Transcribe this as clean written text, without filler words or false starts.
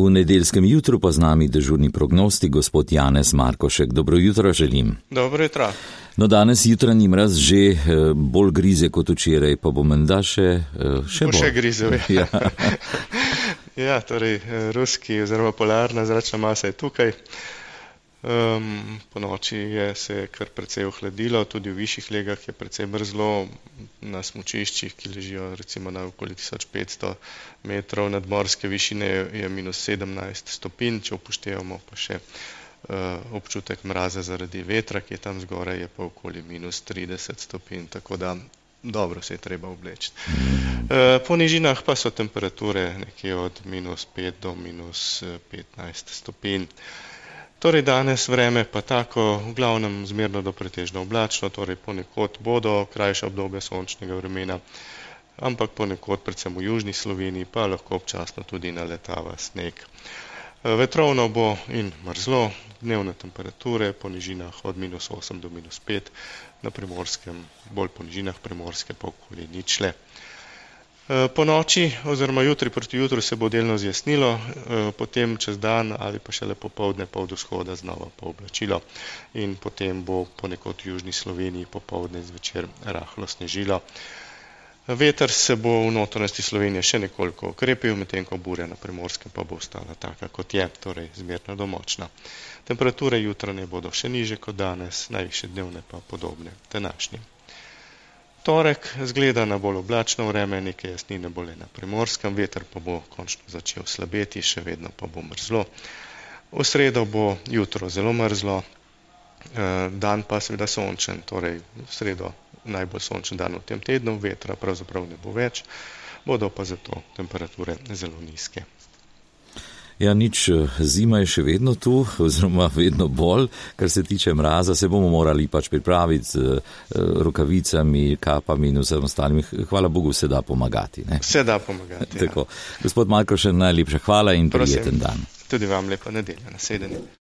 V nedeljskem jutru pa z nami dežurni prognostik gospod Janez Markošek. Dobro jutro želim. Dobro jutro. No, danes jutranji mraz že bolj grize kot včeraj, pa bo menda še bolj. Še grizel, ja. Ja, torej ruski oziroma polarna zračna masa je tukaj. Po noči se je kar precej ohladilo, tudi v višjih legah je precej mrzlo, na smučiščih, ki ležijo recimo na okoli 1500 metrov nadmorske višine, je minus 17 stopinj, če upoštevamo pa še občutek mraza zaradi vetra, ki je tam zgoraj, je pa okoli minus 30 stopinj, tako da dobro se je treba obleči. Po nižinah pa so temperature nekje od minus 5 do minus 15 stopinj. Torej danes vreme pa tako, v glavnem zmerno do pretežno oblačno, torej ponekod bodo krajša obdobja sončnega vremena, ampak ponekod, predvsem v južni Sloveniji, pa lahko občasno tudi naletava sneg. Vetrovno bo in mrzlo, dnevne temperature po nižinah od minus 8 do minus 5, na Primorskem, bolj po nižinah Primorske pa okoli ničle. Po noči oziroma jutri proti jutru se bo delno zjasnilo, potem čez dan ali pa šele popoldne pa od vzhoda znova pooblačilo in potem bo ponekod v južni Sloveniji popoldne zvečer rahlo snežilo. Veter se bo v notranjosti Slovenije še nekoliko okrepil, medtem ko burja na Primorskem pa bo ostala taka, kot je, torej zmerno do močna. Temperature jutranje bodo še nižje kot danes, najvišje dnevne pa podobne današnjim. Torek zgleda na bolj oblačno vreme, nekaj jasnine bo le na Primorskem, veter pa bo končno začel slabeti, še vedno pa bo mrzlo. V sredo bo jutro zelo mrzlo, dan pa seveda sončen, torej v sredo najbolj sončen dan v tem tednu, vetra pravzaprav ne bo več, bodo pa zato temperature zelo nizke. Ja, nič, zima je še vedno tu, oziroma vedno bolj, kar se tiče mraza, se bomo morali pač pripraviti z rokavicami, kapami in vsem ostalim. Hvala Bogu, se da pomagati. Ne? Se da pomagati, Tako. Gospod Markošek, najlepša hvala in prijeten dan. Tudi vam lepa nedelja, naslednji.